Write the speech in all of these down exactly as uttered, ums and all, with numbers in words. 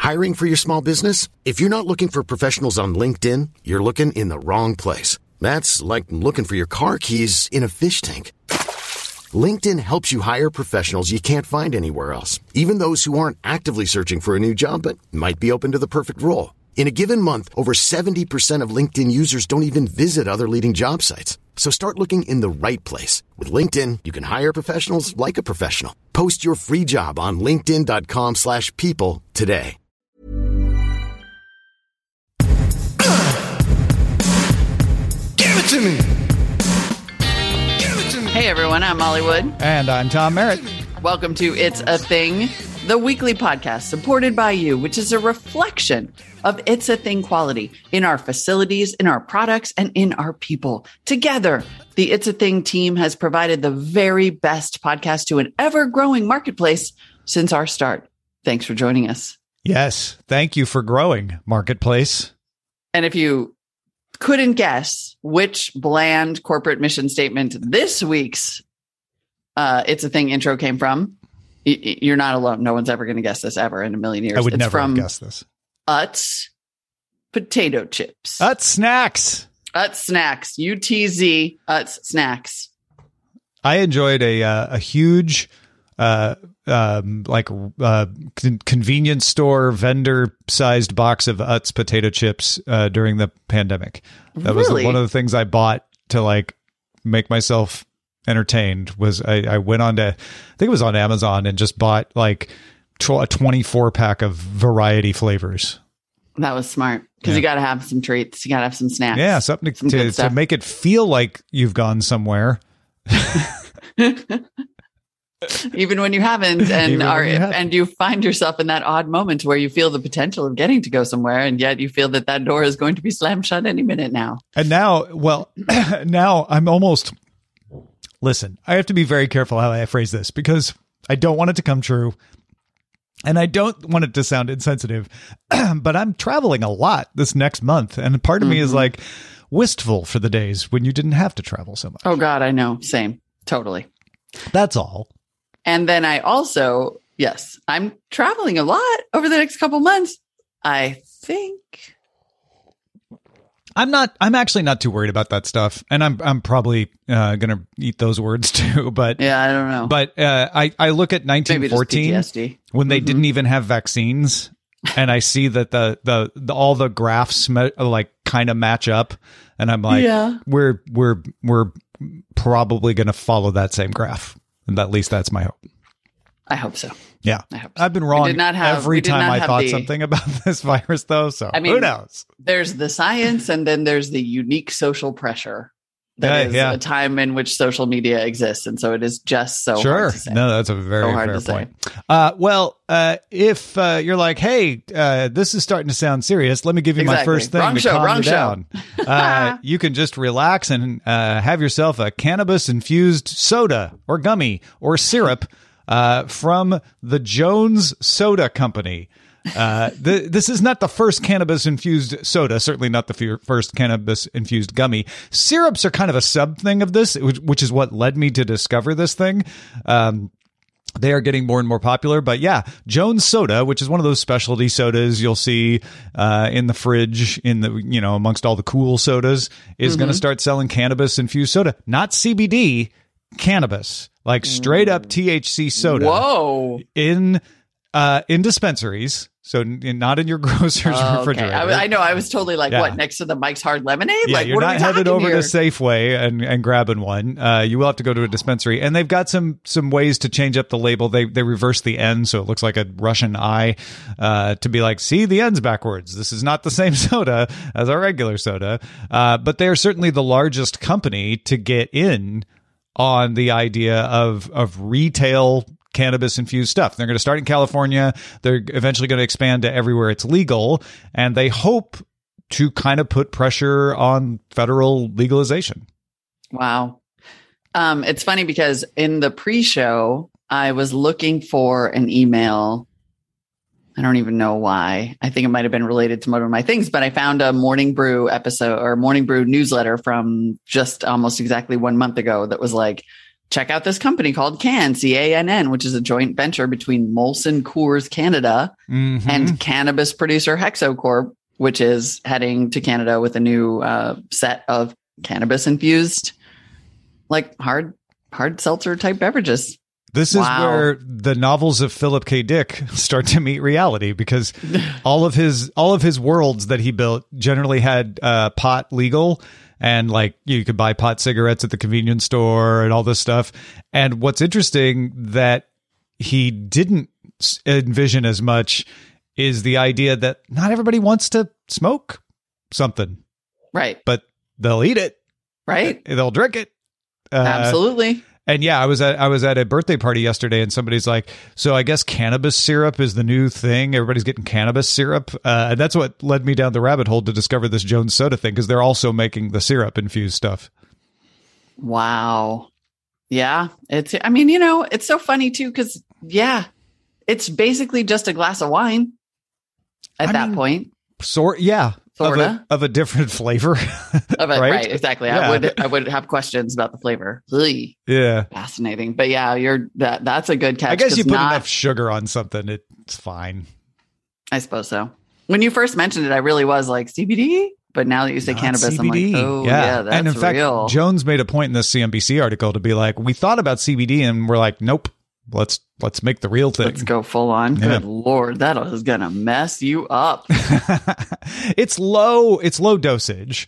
Hiring for your small business? If you're not looking for professionals on LinkedIn, you're looking in the wrong place. That's like looking for your car keys in a fish tank. LinkedIn helps you hire professionals you can't find anywhere else, even those who aren't actively searching for a new job but might be open to the perfect role. In a given month, over seventy percent of LinkedIn users don't even visit other leading job sites. So start looking in the right place. With LinkedIn, you can hire professionals like a professional. Post your free job on linkedin.com slash people today. Give it to me! Hey everyone, I'm Molly Wood. And I'm Tom Merritt. Welcome to It's a Thing, the weekly podcast supported by you, which is a reflection of It's a Thing quality in our facilities, in our products, and in our people. Together, the It's a Thing team has provided the very best podcast to an ever-growing marketplace since our start. Thanks for joining us. Yes, thank you for growing, marketplace. And if you couldn't guess which bland corporate mission statement this week's uh, It's a Thing intro came from, y- you're not alone. No one's ever going to guess this ever in a million years. I would it's never from have guessed this. Utz potato chips. Utz snacks. Utz snacks. U T Z Utz snacks. I enjoyed a uh, a huge uh, um, like uh, con- convenience store vendor sized box of Utz potato chips uh, during the pandemic. That Really? was one of the things I bought to like make myself entertained. Was I, I went on to, I think it was on Amazon, and just bought like tw- a twenty-four pack of variety flavors. That was smart because Yeah. you got to have some treats. You got to have some snacks. Yeah, something Some to, good to stuff. make it feel like you've gone somewhere. Even when you haven't, and Even when are you haven't. and you find yourself in that odd moment where you feel the potential of getting to go somewhere, and yet you feel that that door is going to be slammed shut any minute now. And now, well, now I'm almost, listen, I have to be very careful how I phrase this because I don't want it to come true. And I don't want it to sound insensitive, but I'm traveling a lot this next month. And part of me is like wistful for the days when you didn't have to travel so much. Oh God, I know. Same. Totally. That's all. And then I also, yes, I'm traveling a lot over the next couple months. I think. I'm not, I'm actually not too worried about that stuff. And I'm, I'm probably uh, going to eat those words too, but Yeah, I don't know. But uh, I, I look at nineteen Maybe just P T fourteen S D. when they Mhm. didn't even have vaccines, and I see that the the, the all the graphs me- like kind of match up, and I'm like, Yeah. we're we're we're probably going to follow that same graph, and at least that's my hope. I hope so. Yeah, I hope so. I've been wrong We did not have- every we did time not I have thought the- something about this virus, though. So I mean, who knows? There's the science, and then there's the unique social pressure. That Yeah, is yeah. a time in which social media exists, and so it is just so Sure. hard to say. No, that's a very So hard fair to say. point. Uh, well, uh, if uh, you're like, hey, uh, this is starting to sound serious, let me give you my Exactly. first thing Wrong to show, calm wrong you show. down. uh, you can just relax and uh, have yourself a cannabis-infused soda or gummy or syrup uh, from the Jones Soda Company. Uh, the, this is not the first cannabis-infused soda, certainly not the f- first cannabis-infused gummy. Syrups are kind of a sub thing of this, which, which is what led me to discover this thing. Um, they are getting more and more popular, but yeah, Jones Soda, which is one of those specialty sodas you'll see uh, in the fridge, in the you know amongst all the cool sodas, is going to start selling cannabis-infused soda, not C B D, cannabis, like straight up T H C soda. Whoa. in uh, in dispensaries, so n- not in your grocer's Oh, okay. refrigerator. I, I know. I was totally like, Yeah. what, next to the Mike's Hard Lemonade? Yeah, like, you're what are not we headed talking over here? to Safeway and, and grabbing one. Uh, you will have to go to a dispensary, and they've got some some ways to change up the label. They they reverse the N, so it looks like a Russian I, uh, to be like, see, the N's backwards. This is not the same soda as our regular soda. Uh, but they are certainly the largest company to get in on the idea of of retail cannabis infused stuff. They're going to start in California. They're eventually going to expand to everywhere it's legal, and they hope to kind of put pressure on federal legalization. Wow. Um, it's funny because in the pre-show, I was looking for an email. I don't even know why. I think it might have been related to one of my things, but I found a Morning Brew episode or Morning Brew newsletter from just almost exactly one month ago that was like, check out this company called Cann, C A N N, which is a joint venture between Molson Coors Canada mm-hmm. and cannabis producer Hexocorp, which is heading to Canada with a new uh, set of cannabis-infused, like hard hard seltzer type beverages. This is wow. where the novels of Philip K. Dick start to meet reality, because all of his all of his worlds that he built generally had uh, pot legal, and like you could buy pot cigarettes at the convenience store and all this stuff. And what's interesting that he didn't envision as much is the idea that not everybody wants to smoke something, right? But they'll eat it, right? They'll drink it, uh, absolutely. And yeah, I was at I was at a birthday party yesterday, and somebody's like, "So I guess cannabis syrup is the new thing. Everybody's getting cannabis syrup." Uh, and that's what led me down the rabbit hole to discover this Jones Soda thing, because they're also making the syrup infused stuff. Wow. Yeah, it's. I mean, you know, it's so funny too, because yeah, it's basically just a glass of wine at I that mean, point. Sort yeah. Sorta. Of a, of a different flavor. of it, right? right, exactly. Yeah. I would I would have questions about the flavor. Ugh. Yeah. Fascinating. But yeah, you're that that's a good catch. I guess you put not, enough sugar on something, it's fine. I suppose so. When you first mentioned it, I really was like C B D, but now that you say not cannabis, C B D. I'm like, oh yeah, yeah that's and in fact, real. Jones made a point in this C N B C article to be like, we thought about C B D and we're like, nope. Let's let's make the real thing. Let's go full on. Yeah. Good Lord, that is gonna mess you up. It's low. It's low dosage,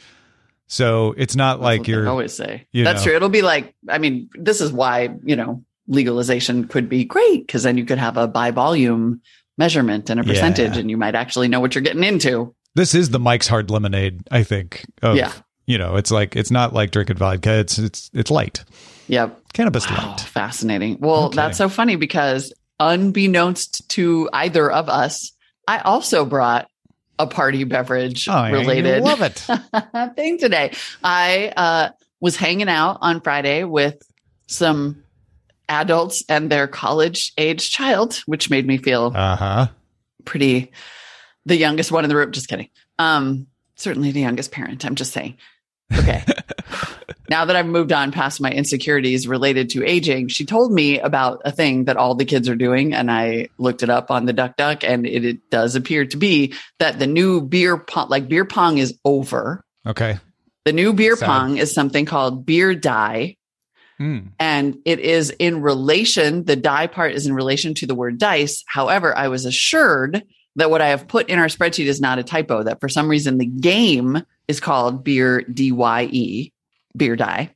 so it's not That's like what you're. I always say you that's know. true. It'll be like. I mean, this is why you know legalization could be great, because then you could have a by volume measurement and a percentage, yeah. and you might actually know what you're getting into. This is the Mike's Hard Lemonade, I think. Of, yeah. You know, it's like it's not like drinking vodka. It's it's it's light. Yep. Cannabis wow, light. Fascinating. Well, okay. That's so funny, because unbeknownst to either of us, I also brought a party beverage oh, related I love it. thing today. I uh, was hanging out on Friday with some adults and their college age child, which made me feel uh-huh. pretty the youngest one in the room. Just kidding. Um, certainly the youngest parent. I'm just saying. Okay. Now that I've moved on past my insecurities related to aging, she told me about a thing that all the kids are doing. And I looked it up on the Duck Duck, and it, it does appear to be that the new beer pong, like beer pong is over. Okay. The new beer Sad. pong is something called beer die. Mm. And it is in relation, the die part is in relation to the word dice. However, I was assured that what I have put in our spreadsheet is not a typo, that for some reason the game is called beer D Y E, beer die.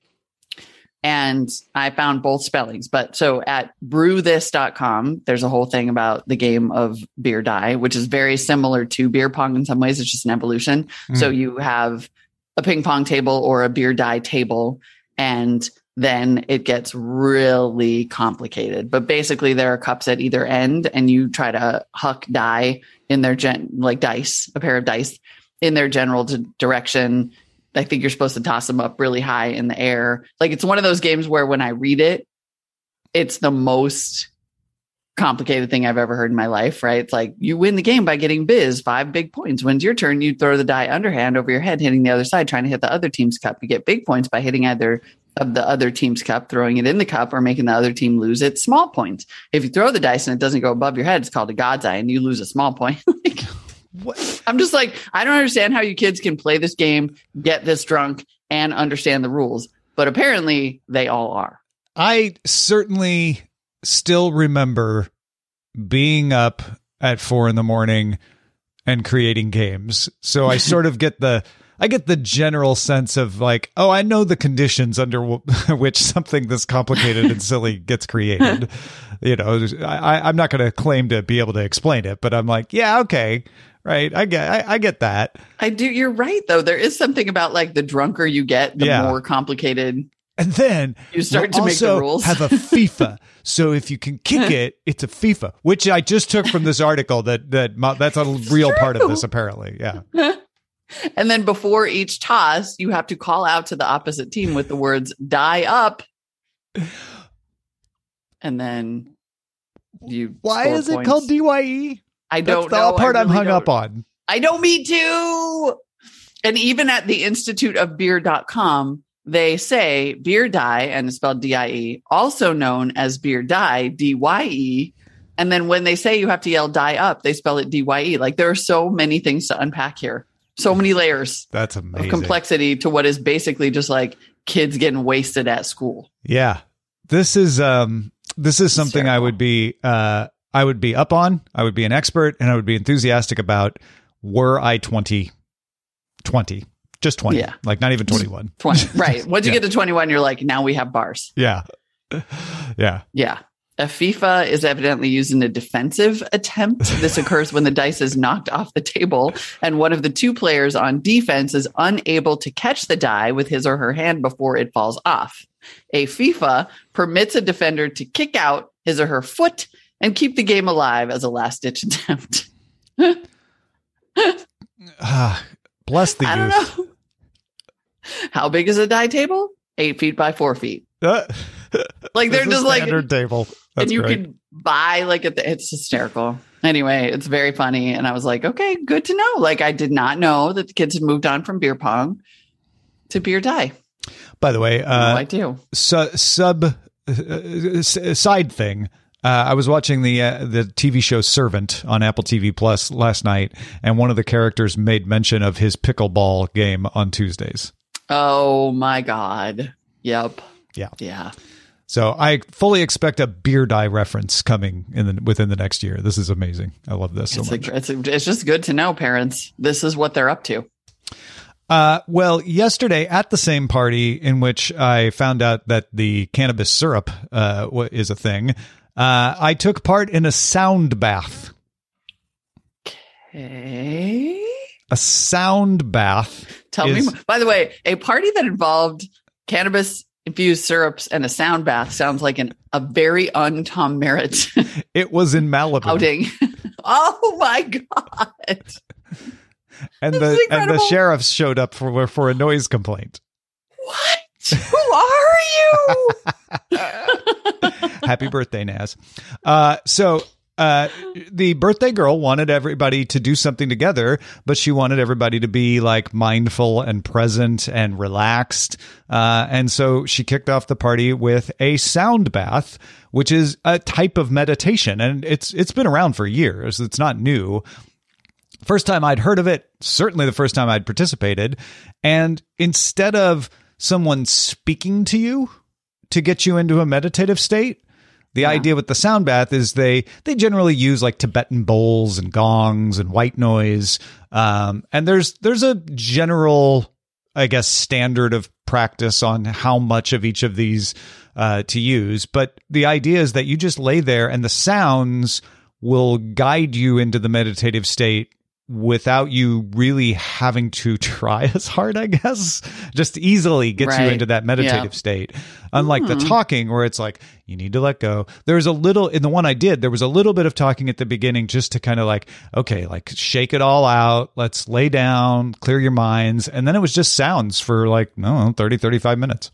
And I found both spellings. But so at brew this dot com, there's a whole thing about the game of beer die, which is very similar to beer pong in some ways. It's just an evolution. Mm. So you have a ping pong table or a beer die table, and then it gets really complicated. But basically there are cups at either end, and you try to huck die in their gen like dice, a pair of dice in their general d- direction. I think you're supposed to toss them up really high in the air. Like, it's one of those games where when I read it, it's the most complicated thing I've ever heard in my life, right? It's like, you win the game by getting biz, five big points. When's your turn, you throw the die underhand over your head, hitting the other side, trying to hit the other team's cup. You get big points by hitting either of the other team's cup, throwing it in the cup, or making the other team lose it. Small points. If you throw the dice and it doesn't go above your head, it's called a God's eye, and you lose a small point. Like, what? I'm just like, I don't understand how you kids can play this game, get this drunk, and understand the rules. But apparently they all are. I certainly still remember being up at four in the morning and creating games. So I sort of get the, I get the general sense of like, oh, I know the conditions under w- which something this complicated and silly gets created. You know, I, I'm not going to claim to be able to explain it, but I'm like, yeah, okay. Right. I get I, I get that. I do. You're right, though. There is something about like the drunker you get, the yeah. more complicated. And then you start we'll to make the rules. Have a FIFA. So if you can kick it, it's a FIFA, which I just took from this article that that that's a real true. part of this, apparently. Yeah. And then before each toss, you have to call out to the opposite team with the words "die up," and then you. Why is it points. called D Y E? I don't That's the know. part really I'm hung don't. up on. I know, me too. And even at the Institute of Beer dot com, they say beer die, and it's spelled D I E, also known as beer die, D Y E. And then when they say you have to yell die up, they spell it D Y E. Like there are so many things to unpack here. So many layers. That's amazing. Of complexity to what is basically just like kids getting wasted at school. Yeah. This is um this is something I would be uh I would be up on. I would be an expert, and I would be enthusiastic about were I twenty twenty. Just twenty. Yeah. Like not even twenty-one. twenty. Right. Once you yeah. get to twenty-one, you're like, now we have bars. Yeah. Yeah. Yeah. A FIFA is evidently used in a defensive attempt. This occurs when the dice is knocked off the table and one of the two players on defense is unable to catch the die with his or her hand before it falls off. A FIFA permits a defender to kick out his or her foot and keep the game alive as a last-ditch attempt. uh, bless the I youth. don't know. How big is a die table? Eight feet by four feet. Uh, like they're just like standard table. That's and you great. can buy like at the, it's hysterical. Anyway, it's very funny, and I was like, okay, good to know. Like I did not know that the kids had moved on from beer pong to beer die. By the way, uh, no, I do. Su- sub uh, side thing. Uh, I was watching the uh, the T V show Servant on Apple T V Plus last night, and one of the characters made mention of his pickleball game on Tuesdays. Oh my God! Yep. Yeah. Yeah. So I fully expect a beer die reference coming in the within the next year. This is amazing. I love this so it's much. A, it's, a, it's just good to know, parents. This is what they're up to. Uh, well, yesterday at the same party in which I found out that the cannabis syrup uh, is a thing, uh, I took part in a sound bath. Okay. A sound bath. Tell is, me more. By the way, a party that involved cannabis infused syrups and a sound bath sounds like an a very un-Tom Merritt it was in Malibu. outing. Oh my God. And the and the sheriffs showed up for for a noise complaint. What? Who are you? Happy birthday, Naz. Uh, so uh, the birthday girl wanted everybody to do something together, but she wanted everybody to be like mindful and present and relaxed. Uh, and so she kicked off the party with a sound bath, which is a type of meditation. And it's it's been around for years. It's not new. First time I'd heard of it, certainly the first time I'd participated. And instead of someone speaking to you to get you into a meditative state, the yeah. idea with the sound bath is they they generally use like Tibetan bowls and gongs and white noise. Um, and there's there's a general, I guess, standard of practice on how much of each of these uh, to use. But the idea is that you just lay there and the sounds will guide you into the meditative state without you really having to try as hard, I guess. Just easily gets right. you into that meditative yeah. state. Unlike mm-hmm. the talking where it's like, you need to let go. There's a little, in the one I did, there was a little bit of talking at the beginning just to kind of like, okay, like shake it all out. Let's lay down, clear your minds. And then it was just sounds for like, no, thirty, thirty-five minutes.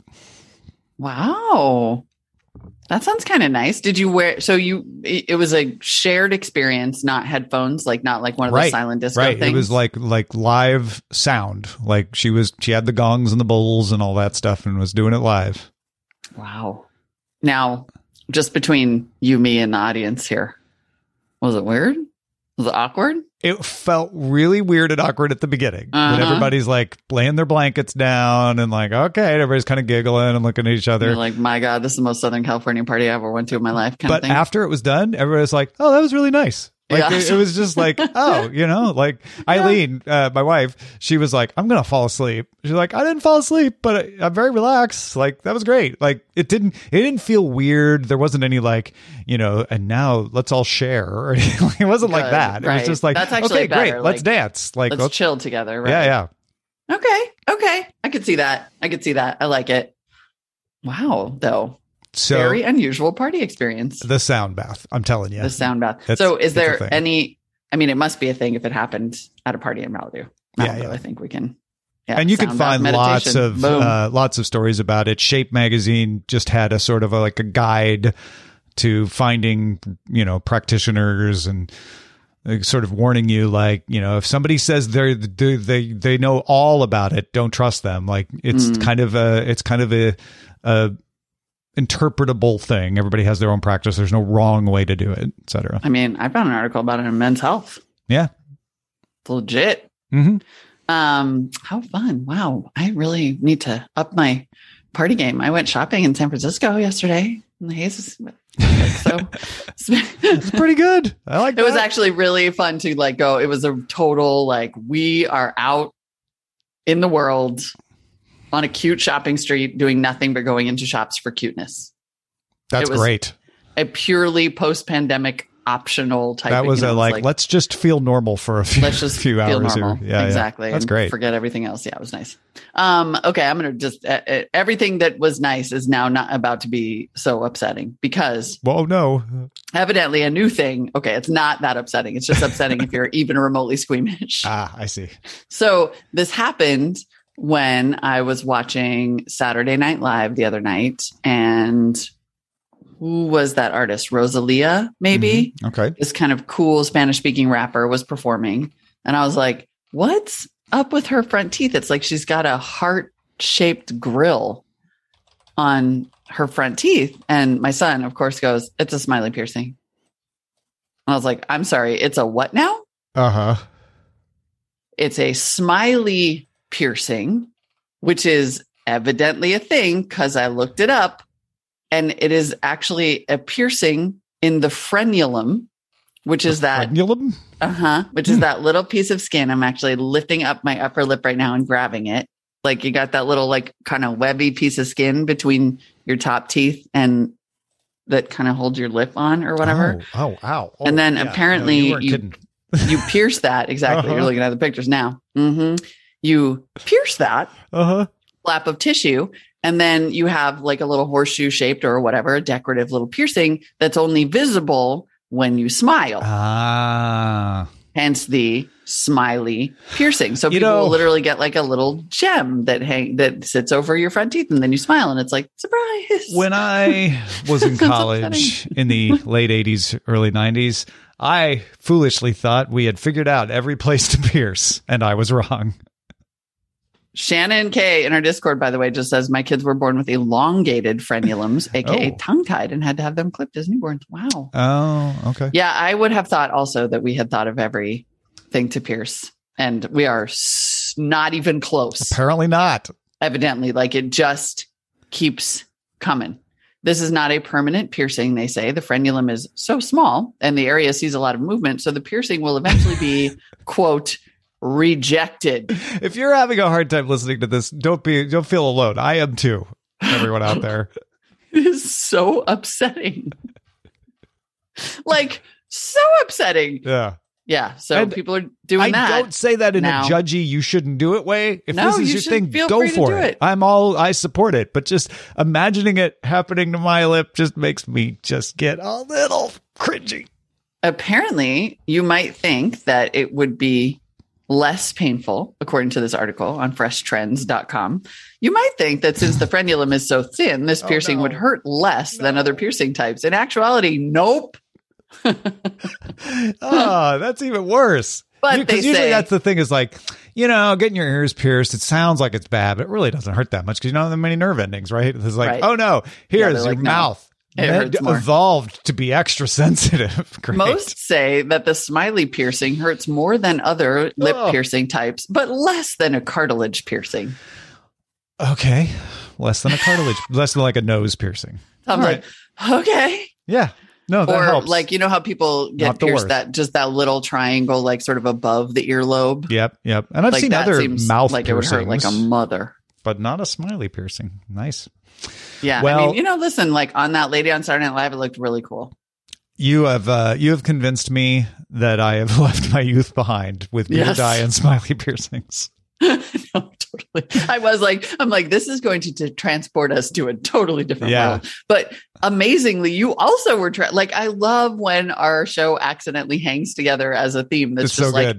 Wow. That sounds kind of nice. Did you wear, so you, it was a shared experience, not headphones, like not like one of those right, silent disco right. things? It was like, like live sound. Like she was, she had the gongs and the bowls and all that stuff and was doing it live. Wow. Now, just between you, me, and the audience here, was it weird? Was it awkward? It felt really weird and awkward at the beginning uh-huh. when everybody's like laying their blankets down and like, okay, and everybody's kind of giggling and looking at each other. You're like, my God, this is the most Southern California party I ever went to in my life. Kind but of thing. After it was done, everybody was like, oh, that was really nice. Like yeah. it, it was just like, oh, you know, like Eileen, uh, my wife, she was like, I'm going to fall asleep. She's like, I didn't fall asleep, but I, I'm very relaxed. Like, that was great. Like it didn't, it didn't feel weird. There wasn't any like, you know, and now let's all share or anything. It wasn't Good, like that. Right. It was just like, That's actually okay, better. great. Let's like, dance. Like, let's, let's chill together. Right? Yeah. Yeah. Okay. Okay. I could see that. I could see that. I like it. Wow. Though. So, very unusual party experience. The sound bath. I'm telling you. The sound bath. It's, so is there thing. any, I mean, it must be a thing if it happened at a party in Malibu. Malibu yeah, yeah. I think we can. Yeah, and you can find lots of uh, lots of stories about it. Shape magazine just had a sort of a, like a guide to finding, you know, practitioners and like, sort of warning you, like, you know, if somebody says they're they they, they know all about it, don't trust them. Like it's mm. kind of a it's kind of a, a interpretable thing. Everybody has their own practice. There's no wrong way to do it, et cetera. I mean, I found an article about it in Men's Health. Yeah, it's legit. Mm-hmm. Um, how fun! Wow, I really need to up my party game. I went shopping in San Francisco yesterday. And the haze is so it's pretty good. I like it. That. Was actually really fun to like go. It was a total like we are out in the world on a cute shopping street doing nothing but going into shops for cuteness. That's great. A purely post-pandemic optional type. That was you know, a like, like, let's just feel normal for a few, let's just few feel hours. Normal. Here. Yeah, exactly. Yeah. That's and great. Forget everything else. Yeah, it was nice. Um, okay, I'm going to just, uh, uh, everything that was nice is now not about to be so upsetting because. Well, no. Evidently a new thing. Okay, it's not that upsetting. It's just upsetting if you're even remotely squeamish. Ah, I see. So this happened when I was watching Saturday Night Live the other night, and who was that artist? Rosalia, maybe? Mm-hmm. Okay. This kind of cool Spanish-speaking rapper was performing. And I was like, what's up with her front teeth? It's like she's got a heart-shaped grill on her front teeth. And my son, of course, goes, it's a smiley piercing. And I was like, I'm sorry, it's a what now? Uh-huh. It's a smiley piercing, which is evidently a thing because I looked it up. And it is actually a piercing in the frenulum, which is that frenulum? Uh-huh. Which hmm. is that little piece of skin. I'm actually lifting up my upper lip right now and grabbing it. Like you got that little like kind of webby piece of skin between your top teeth and that kind of holds your lip on or whatever. Oh, oh ow. Oh, and then yeah. apparently no, you, you, you pierce that. Exactly. Uh-huh. You're looking at the pictures now. Mm-hmm. You pierce that uh-huh. flap of tissue. And then you have like a little horseshoe shaped or whatever, a decorative little piercing that's only visible when you smile. Ah. Hence the smiley piercing. So you people know, will literally get like a little gem that hang that sits over your front teeth, and then you smile, and it's like surprise. When I was in college in the late eighties, early nineties, I foolishly thought we had figured out every place to pierce, and I was wrong. Shannon K in our Discord, by the way, just says my kids were born with elongated frenulums, aka oh. tongue-tied, and had to have them clipped as newborns. Wow. Oh, okay. Yeah, I would have thought also that we had thought of everything to pierce, and we are s- not even close. Apparently not. Evidently, like it just keeps coming. This is not a permanent piercing, they say. The frenulum is so small, and the area sees a lot of movement, so the piercing will eventually be, quote, rejected. If you're having a hard time listening to this, don't be don't feel alone. I am too. Everyone out there. It is so upsetting. Like so upsetting. Yeah. Yeah. So and people are doing I that. I don't say that in now. a judgy, you shouldn't do it way. If No, this is you your should thing, feel go free to for do it. it. I'm all I support it, but just imagining it happening to my lip just makes me just get a little cringy. Apparently, you might think that it would be less painful, according to this article on fresh trends dot com. You might think that since the frenulum is so thin, this piercing oh, no. would hurt less no. than other piercing types. In actuality, nope. Oh, that's even worse. But you, they usually say that's the thing is like, you know, getting your ears pierced, it sounds like it's bad, but it really doesn't hurt that much because you don't have that many nerve endings, right? It's like, right. oh no, here's yeah, your like, no. mouth. It hurts more. Evolved to be extra sensitive. Great. Most say that the smiley piercing hurts more than other lip oh. piercing types, but less than a cartilage piercing. Okay. Less than a cartilage, less than like a nose piercing. I'm All like, right. okay. Yeah. No, that or helps. like, you know how people get Not the pierced worst. that just that little triangle, like sort of above the earlobe. Yep. Yep. And I've like seen that other seems mouth like piercings, it would hurt like a mother. but not a smiley piercing. Nice. Yeah. Well, I mean, you know, listen, like on that lady on Saturday Night Live, it looked really cool. You have uh, you have convinced me that I have left my youth behind with beard Yes. dye and smiley piercings. No, totally. I was like, I'm like, this is going to, to transport us to a totally different Yeah. world. But amazingly, you also were tra- like, I love when our show accidentally hangs together as a theme that's It's just so like good. out of our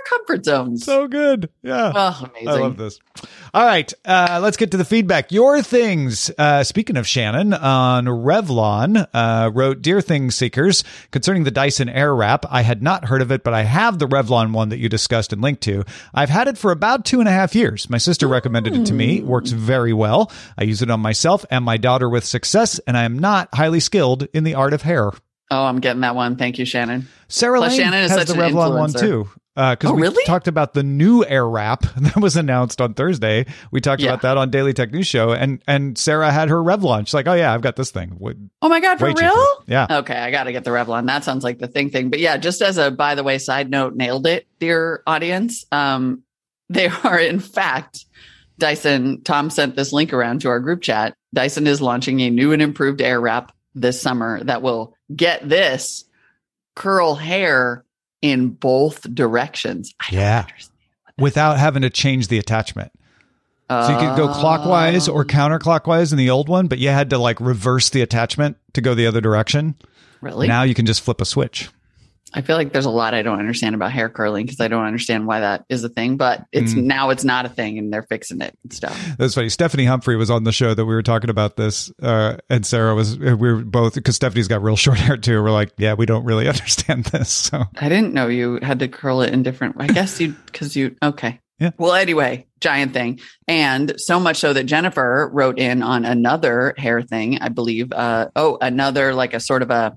comfort zones. So good. Yeah. Oh, amazing. I love this. All right. Uh, let's get to the feedback. Your Things. Uh, speaking of Shannon, on Revlon, uh, wrote, Dear Things Seekers, concerning the Dyson Airwrap, I had not heard of it, but I have the Revlon one that you discussed and linked to. I've had it for about two and a half years. My sister recommended it to me. It works very well. I use it on myself and my daughter with success, and I am not highly skilled in the art of hair. Oh, I'm getting that one. Thank you, Shannon. Sarah Plus, Lane Shannon is has such the an Revlon one influencer. too. Because Oh, we really? talked about the new Airwrap that was announced on Thursday. We talked Yeah. about that on Daily Tech News Show, and and Sarah had her Revlon. She's like, "Oh yeah, I've got this thing." What- Oh my God, for Way real? cheaper. Yeah. Okay, I got to get the Revlon. That sounds like the thing thing. But yeah, just as a by the way side note, nailed it, dear audience. Um, they are in fact Dyson. Tom sent this link around to our group chat. Dyson is launching a new and improved Airwrap this summer that will get this curl hair in both directions. I don't Yeah. understand. without having to change the attachment. So you could go Oh. clockwise or counterclockwise in the old one, but you had to like reverse the attachment to go the other direction. Really? Now you can just flip a switch. I feel like there's a lot I don't understand about hair curling because I don't understand why that is a thing, but it's Mm. now it's not a thing and they're fixing it and stuff. That's funny. Stephanie Humphrey was on the show that we were talking about this, uh, and Sarah was. We were both, because Stephanie's got real short hair too. We're like, yeah, we don't really understand this. So I didn't know you had to curl it in different. I guess you because you okay. Yeah. Well, anyway, giant thing, and so much so that Jennifer wrote in on another hair thing. I believe. Uh, oh, another like a sort of a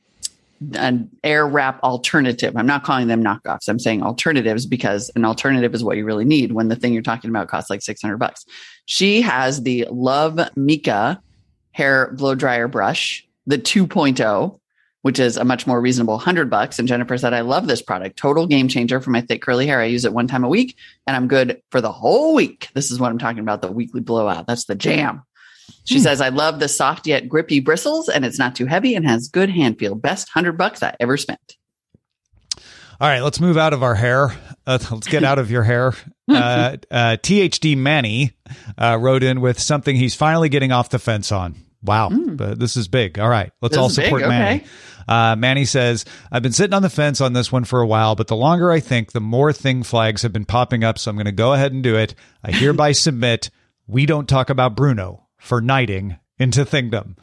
an Airwrap alternative. I'm not calling them knockoffs. I'm saying alternatives because an alternative is what you really need when the thing you're talking about costs like six hundred bucks. She has the Love Mika hair blow dryer brush, the two point oh, which is a much more reasonable one hundred bucks. And Jennifer said, I love this product. Total game changer for my thick curly hair. I use it one time a week and I'm good for the whole week. This is what I'm talking about. The weekly blowout. That's the jam. She Hmm. says, I love the soft yet grippy bristles and it's not too heavy and has good hand feel. Best one hundred bucks I ever spent. all right, let's move out of our hair. Uh, let's get out of your hair. Uh, uh, T H D Manny uh, wrote in with something he's finally getting off the fence on. Wow, but this is big. All right, let's This all is big, support okay. Manny. Uh, Manny says, I've been sitting on the fence on this one for a while, but the longer I think, the more thing flags have been popping up. So I'm going to go ahead and do it. I hereby submit, we don't talk about Bruno for knighting into Thingdom.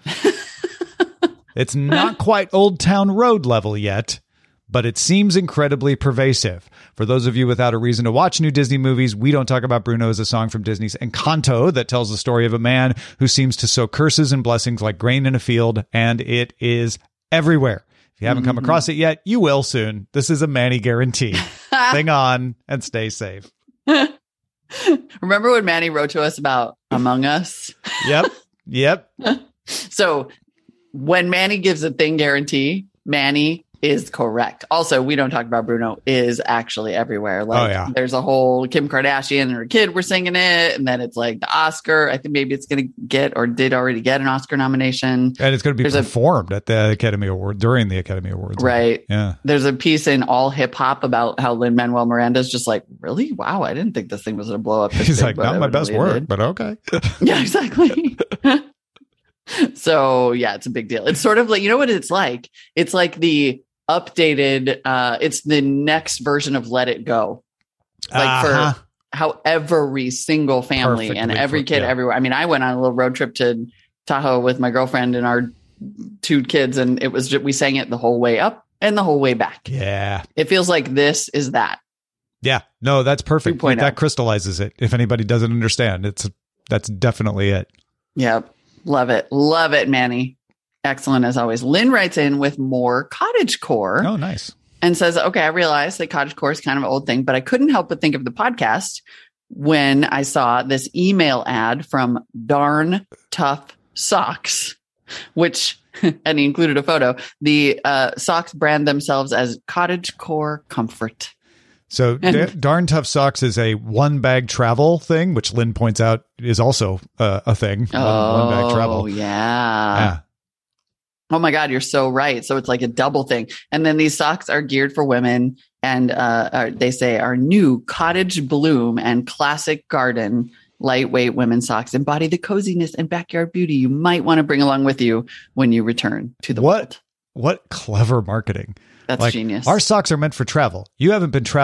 It's not quite Old Town Road level yet, but it seems incredibly pervasive. For those of you without a reason to watch new Disney movies, We Don't Talk About Bruno is a song from Disney's Encanto that tells the story of a man who seems to sow curses and blessings like grain in a field, and it is everywhere. If you haven't come across it yet, you will soon. This is a Manny guarantee. Hang on and stay safe. Remember when Manny wrote to us about Among Us? Yep. Yep. So when Manny gives a thing guarantee, Manny is correct. Also, We Don't Talk About Bruno is actually everywhere. Like, Oh, yeah. there's a whole Kim Kardashian and her kid were singing it, and then it's like the Oscar. I think maybe it's going to get or did already get an Oscar nomination. And it's going to be There's a- performed at the Academy Award during the Academy Awards. Right. Yeah. There's a piece in All Hip Hop about how Lin-Manuel Miranda's just like, really? Wow, I didn't think this thing was going to blow up. this He's big, like, but not my evidently best it work, did." but okay. Yeah, exactly. So yeah, it's a big deal. It's sort of like, you know what it's like? It's like the updated, uh, it's the next version of Let It Go. Like Uh-huh. for how every single family and Perfectly every put, kid yeah. everywhere. I mean, I went on a little road trip to Tahoe with my girlfriend and our two kids, and it was just, we sang it the whole way up and the whole way back. Yeah. It feels like this is that. Yeah. No, that's perfect. two point oh. That crystallizes it. If anybody doesn't understand, it's that's definitely it. Yep. Love it. Love it, Manny. Excellent as always. Lynn writes in with more cottagecore Oh, nice. and says, okay, I realize that cottagecore is kind of an old thing, but I couldn't help but think of the podcast when I saw this email ad from Darn Tough Socks, which, and he included a photo. The uh, socks brand themselves as Cottagecore Comfort. So da- Darn Tough Socks is a one bag travel thing, which Lynn points out is also uh, a thing. One, one bag travel. Oh, yeah. Yeah. Oh my God, you're so right. So it's like a double thing. And then these socks are geared for women and uh, are, they say are new cottage bloom and classic garden lightweight women's socks embody the coziness and backyard beauty you might want to bring along with you when you return to the What? world. What clever marketing. That's Like, genius. Our socks are meant for travel. You haven't been traveling.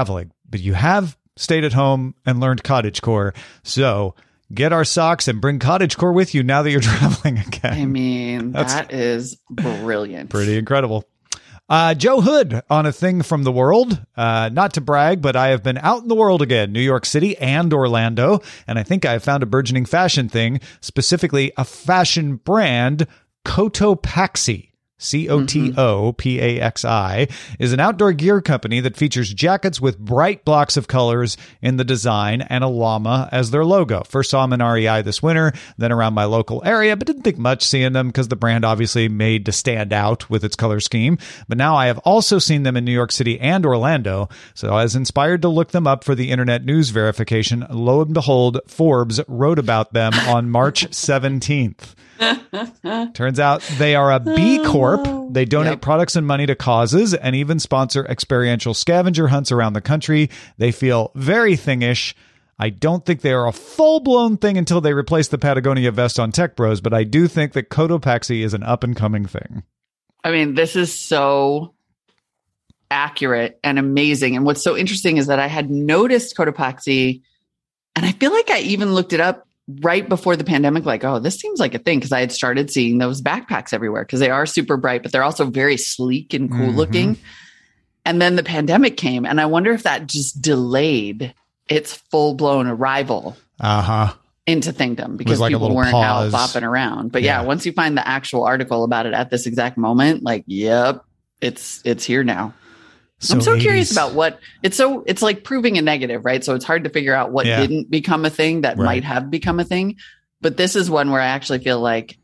but you have stayed at home and learned cottagecore. So get our socks and bring cottagecore with you now that you're traveling again. I mean, That's that is brilliant. Pretty incredible. Uh, Joe Hood on a thing from the world. Uh, not to brag, but I have been out in the world again, New York City and Orlando. And I think I have found a burgeoning fashion thing, specifically a fashion brand, Cotopaxi. C O T O P A X I, is an outdoor gear company that features jackets with bright blocks of colors in the design and a llama as their logo. First saw them in R E I this winter, then around my local area, but didn't think much seeing them because the brand obviously made to stand out with its color scheme. But now I have also seen them in New York City and Orlando, so I was inspired to look them up for the internet news verification. Lo and behold, Forbes wrote about them on March seventeenth. Turns out they are a B Corp. They donate yep. products and money to causes and even sponsor experiential scavenger hunts around the country. They feel very thingish. I don't think they are a full-blown thing until they replace the Patagonia vest on Tech Bros, but I do think that Cotopaxi is an up-and-coming thing. I mean, this is so accurate and amazing. And what's so interesting is that I had noticed Cotopaxi, and I feel like I even looked it up right before the pandemic, like, oh, this seems like a thing, because I had started seeing those backpacks everywhere because they are super bright, but they're also very sleek and cool mm-hmm. looking. And then the pandemic came, and I wonder if that just delayed its full blown arrival uh-huh. into Thingdom, because like people weren't pause. out bopping around. But yeah. yeah, once you find the actual article about it at this exact moment, like, yep, it's it's here now. So I'm so eighties. Curious about what it's so it's like proving a negative, right? So it's hard to figure out what yeah. didn't become a thing that right. might have become a thing. But this is one where I actually feel like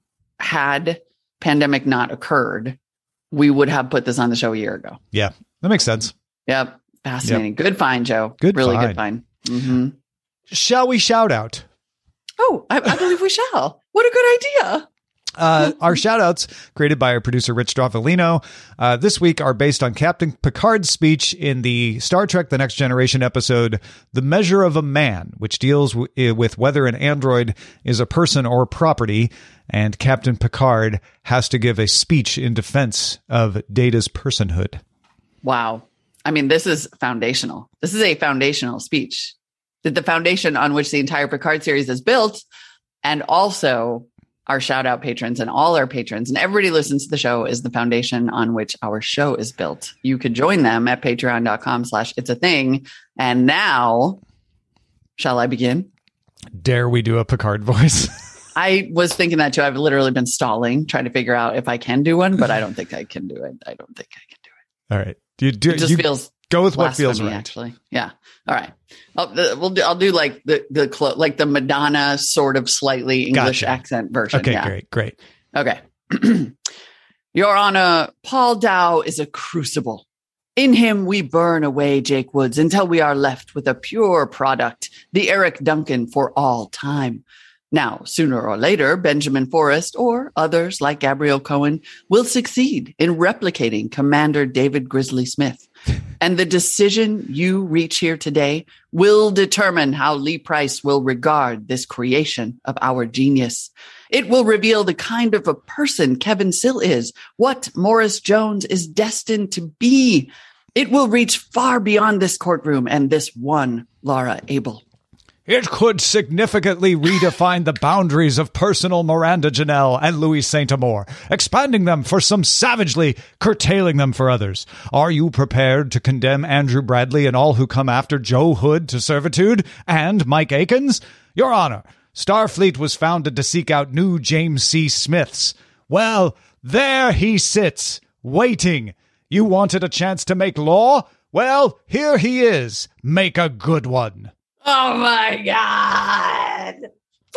had pandemic not occurred, we would have put this on the show a year ago. Yeah, that makes sense. Yep. Fascinating. Yep. Good find, Joe. Good really find. good find. Mm-hmm. Shall we shout out? Oh, I, I believe we shall. What a good idea. Uh, our shout outs, created by our producer, Rich Stroffolino, uh, this week are based on Captain Picard's speech in the Star Trek The Next Generation episode, The Measure of a Man, which deals w- with whether an android is a person or property. And Captain Picard has to give a speech in defense of Data's personhood. Wow. I mean, this is foundational. This is a foundational speech. The foundation on which the entire Picard series is built, and also our shout out patrons and all our patrons and everybody who listens to the show is the foundation on which our show is built. You could join them at patreon.com slash it's a thing. And now, shall I begin? Dare we do a Picard voice? I was thinking that too. I've literally been stalling, trying to figure out if I can do one, but I don't think I can do it. I don't think I can do it. All right. Do you do it just you feels go with what feels right. Actually. Yeah. All right. I'll, we'll do, I'll do like the, the, clo- like the Madonna sort of slightly English gotcha. accent version. Okay. Yeah. Great. Great. Okay. Your Honor, Paul Dow is a crucible. In him, we burn away Jake Woods until we are left with a pure product, the Eric Duncan for all time. Now, sooner or later, Benjamin Forrest or others like Gabrielle Cohen will succeed in replicating Commander David Grizzly Smith. And the decision you reach here today will determine how Lee Price will regard this creation of our genius. It will reveal the kind of a person Kevin Sill is, what Morris Jones is destined to be. It will reach far beyond this courtroom and this one Laura Abel. It could significantly redefine the boundaries of personal Miranda Janelle and Louis Saint-Amour, expanding them for some savagely, curtailing them for others. Are you prepared to condemn Andrew Bradley and all who come after Joe Hood to servitude and Mike Akins? Your Honor, Starfleet was founded to seek out new James C. Smiths. Well, there he sits, waiting. You wanted a chance to make law? Well, here he is. Make a good one. Oh my God.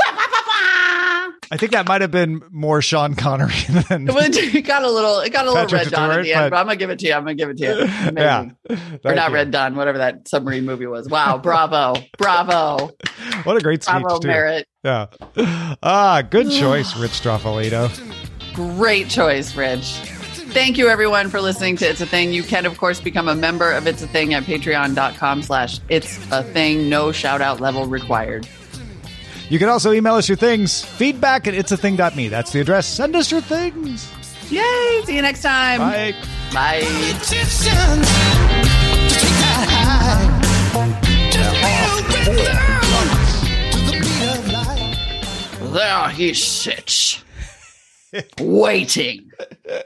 I think that might have been more Sean Connery than it got a little it got a little Patrick Red Dawn Stewart, at the end, but... but I'm gonna give it to you. I'm gonna give it to you. Amazing. Yeah. Or not you. Red Dawn, whatever that submarine movie was. Wow, bravo. Bravo. What a great speech. Bravo, too. Merritt. Yeah. Ah, good choice, Rich Stroffolino. Great choice, Rich. Thank you, everyone, for listening to It's a Thing. You can, of course, become a member of It's a Thing at patreon.com slash It's a Thing. No shout-out level required. You can also email us your things. Feedback at its a thing dot me. That's the address. Send us your things. Yay! See you next time. Bye. Bye. he sits, waiting.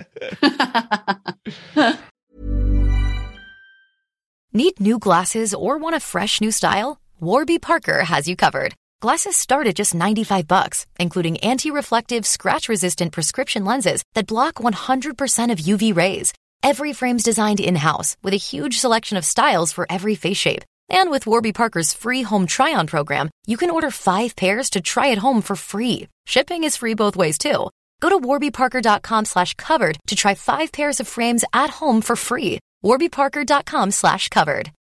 Need new glasses or want a fresh new style? Warby Parker has you covered. Glasses start at just ninety-five bucks, including anti-reflective, scratch-resistant prescription lenses that block one hundred percent of U V rays. Every frame's designed in-house with a huge selection of styles for every face shape. And with Warby Parker's free home try-on program, you can order five pairs to try at home for free. Shipping is free both ways, too. Go to warbyparker.com slash covered to try five pairs of frames at home for free. warbyparker.com slash covered.